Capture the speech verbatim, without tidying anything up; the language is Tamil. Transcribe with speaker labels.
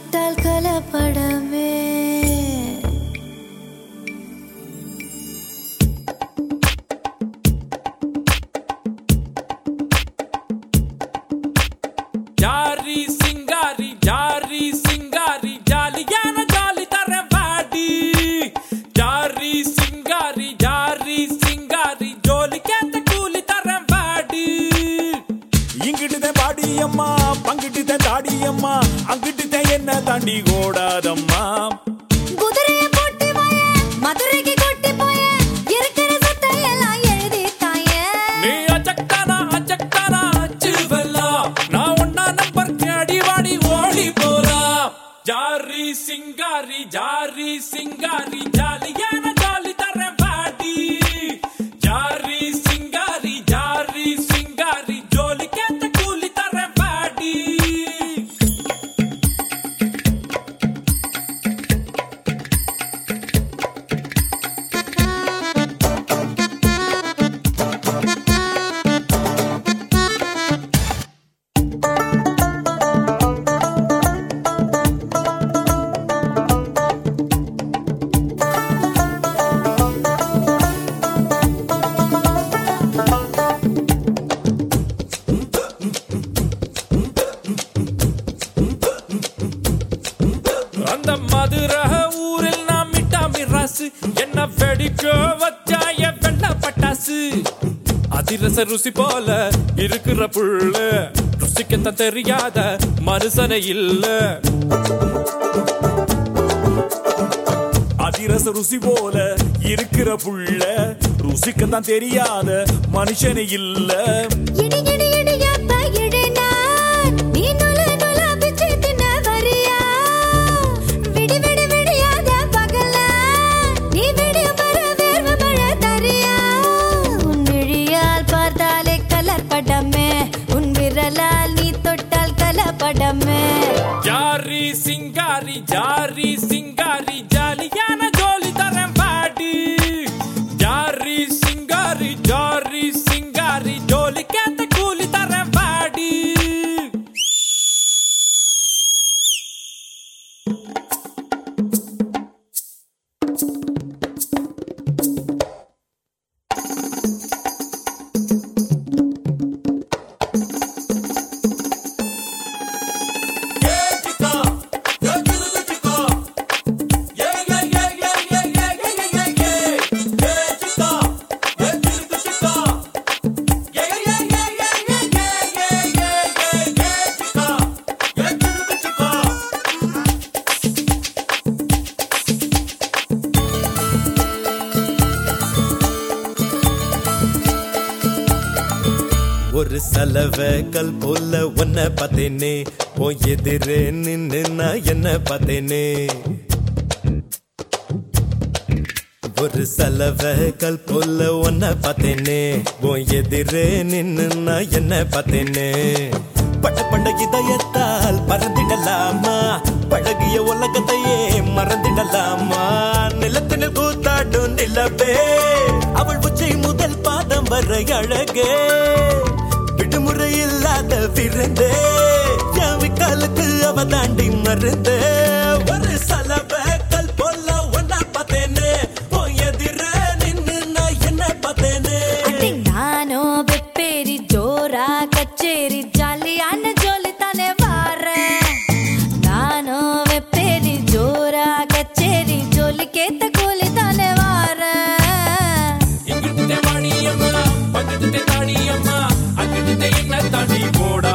Speaker 1: தொட்டால் கலப்படமே
Speaker 2: ஜாரி சிங்காரி ஜாரி சிங்காரி ஜாலியான ஜாலி தர வாடி ஜாரி சிங்காரி ஜாரி சிங்காரி ஜோலி கேத்த கூலி தர வாடி
Speaker 3: இங்கிட்டுதான் பாடியம்மா பங்கிட்டுதான் தாடியம்மா அங்கிட்டுதான் என்ன தாண்டி ஓடாதம்மா
Speaker 1: குதிரையை போட்டு வாய மதுரைக்கு கொட்டி போய இருக்கிற சொத்தை எல்லாம் எழுதி தாய
Speaker 2: நீ அச்சக்தானா அச்சக்தானா அச்சுவல்லா நான் ஒன்னா நம்பர் அடி வாடி ஓடி போறா ஜாரி சிங்காரி ஜாரி சிங்காரி ஜாலியான ஜாலி தர வாடி ஜாரி சிங்காரி ஜாரி சிங்காரி ஜோலி கேத்த கூலி தர வாடி அந்த மதுரை ஊரில் நாம் மிட்டா மிராசு என்ன வெடிக்க வச்சாய வெள்ள பட்டாசு அதிரச ருசி போல இருக்கிற புள்ள ருசிக்கத்தான் தெரியாத மனுஷனை இல்ல
Speaker 3: அதிரச ருசி போல இருக்கிற புள்ள ருசிக்கத்தான் தெரியாத மனுஷனே இல்ல
Speaker 1: இடி இடி இடியாப்ப இடினா நீ நுல நுல பிச்சு தின்ன வரியா விடி விடி விடியாத பகல நீ விடி மர வேர்வ மழை தரியா உன் விழியால் பார்த்தாலே கலர் படமே உன் விரலால் நீ தொட்டால் கலப்படமே
Speaker 2: ஜாரி சிங்காரி ஜாரி சிங்காரி ஜாலியான ஜோலி தரம் பாடி ஜாரி சிங்காரி ஜாரி சிங்காரி ஜோலி கேத்த கூலி தரம் பாடி
Speaker 4: ஒரு சலவ கல் போல ஒன்ன பார்த்தேனே உன் எதிரே நின்னு நான் என்ன பார்த்தேனே ஒரு சலவ கல் போல ஒன்ன பார்த்தேனே உன் எதிரே நின்னு நான் என்ன பார்த்தேனே பட்ட பண்ட இதயத்தால் பறந்திடலாமா பழகிய உலகத்தையே மறந்திடலாமா நிலத்தினில் கூத்தாடும் நிலவே அவள் உச்சை முதல் பாதம் வரை அழகே விடுமுறை இல்லாத விருந்தே யாவிக்காலுக்கு அவ தாண்டி மருந்தே ஒரு சலவ கல் போல ஒன்னா பார்த்தேனே உன் எதிர நின்னு நான் என்ன பார்த்தேனே
Speaker 1: நானோ வெப்பேரி ஜோரா கச்சேரி ஜாலியான ஜோலி தானே வார நானோ வெப்பேரி ஜோரா கச்சேரி ஜோலி கேத்த கூலி தானே வார
Speaker 2: இங்கிட்டு வாடியம்மா பக்கத்து தாடியம்மா அங்கிட்டு என்ன தாண்டி போட